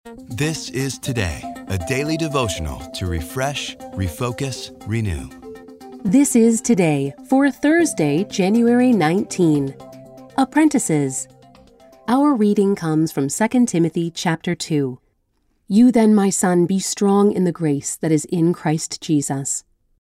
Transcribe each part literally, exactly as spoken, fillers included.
This is Today, a daily devotional to refresh, refocus, renew. This is Today for Thursday, January nineteenth. Apprentices. Our reading comes from Second Timothy chapter two. You then, my son, be strong in the grace that is in Christ Jesus.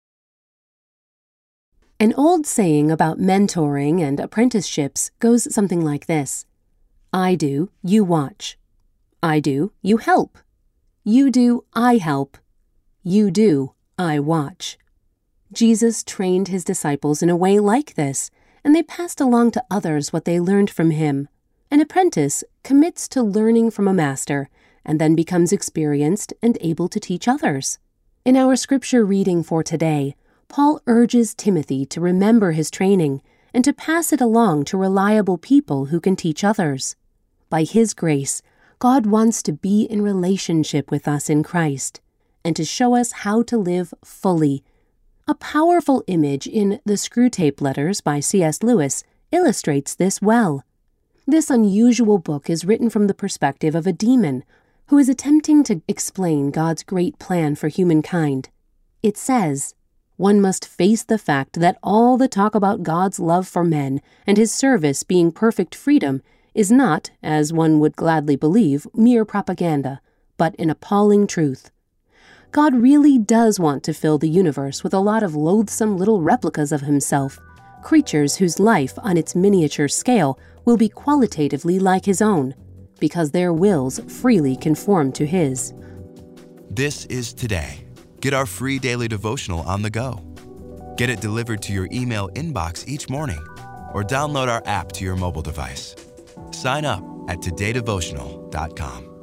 An old saying about mentoring and apprenticeships goes something like this. I do, you watch. I do, you help. You do, I help. You do, I watch. Jesus trained his disciples in a way like this, and they passed along to others what they learned from him. An apprentice commits to learning from a master and then becomes experienced and able to teach others. In our scripture reading for today, Paul urges Timothy to remember his training and to pass it along to reliable people who can teach others. By his grace, God wants to be in relationship with us in Christ and to show us how to live fully. A powerful image in The Screwtape Letters by C S Lewis illustrates this well. This unusual book is written from the perspective of a demon who is attempting to explain God's great plan for humankind. It says, one must face the fact that all the talk about God's love for men and his service being perfect freedom is not, as one would gladly believe, mere propaganda, but an appalling truth. God really does want to fill the universe with a lot of loathsome little replicas of himself, creatures whose life on its miniature scale will be qualitatively like his own, because their wills freely conform to his. This is Today. Get our free daily devotional on the go. Get it delivered to your email inbox each morning, or download our app to your mobile device. Sign up at today devotional dot com.